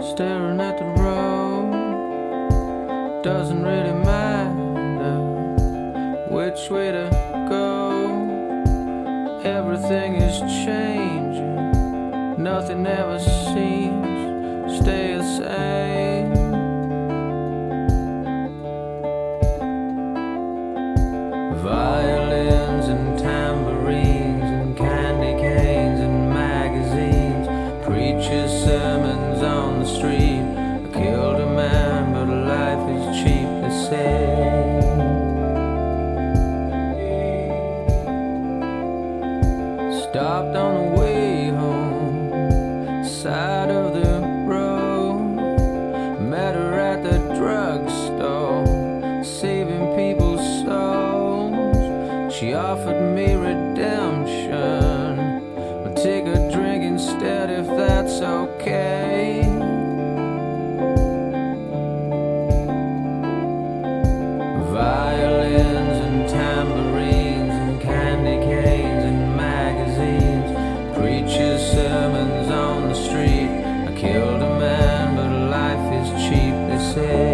staring at the road. Doesn't really matter which way to go. Everything is changing, nothing ever seems to stay the same. Violins and tambourines and candy canes and magazines, preachers' sermons on the street. I killed a man, but life is cheap, they say. Stopped on the way home, side of the road. Met her at the drugstore, saving people's souls. She offered me redemption. I'll take a drink instead if that's okay. Violins and tambourines and candy canes and magazines, preachers' sermons on the street. I killed a man, but life is cheap, they say.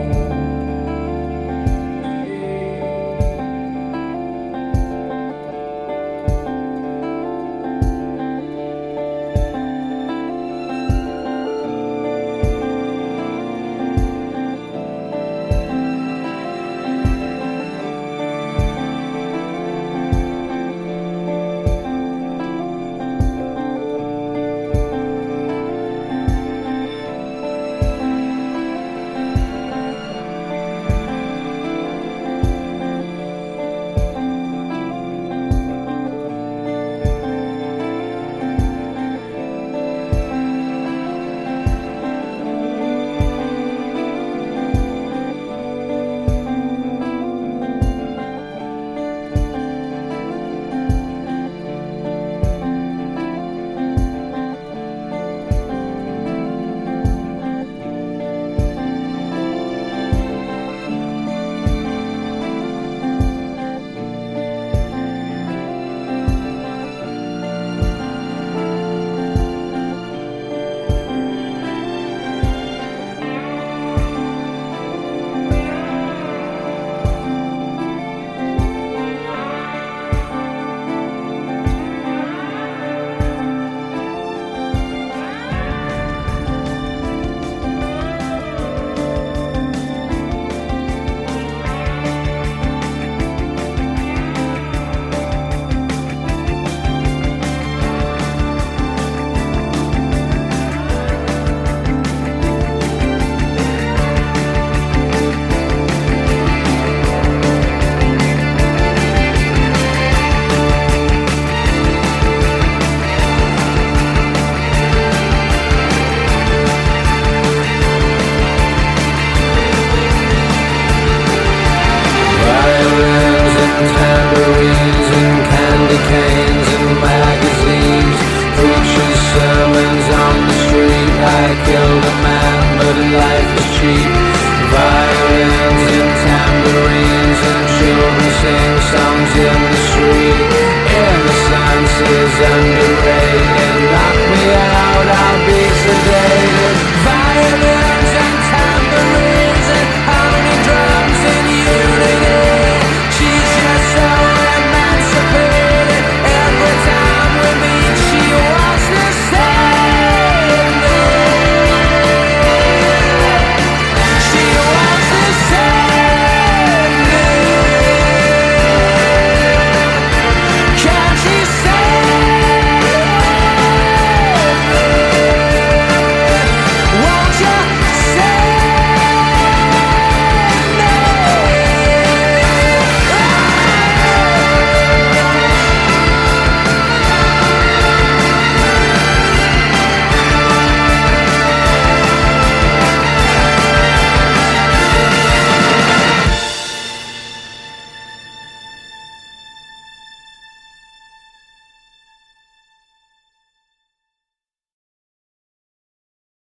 Tambourines and candy canes and magazines, preachers' sermons on the street. I killed a man, but life is cheap. Violins and tambourines and children sing songs in the street. Innocence is underrated. Knock me out, I'll be sedated.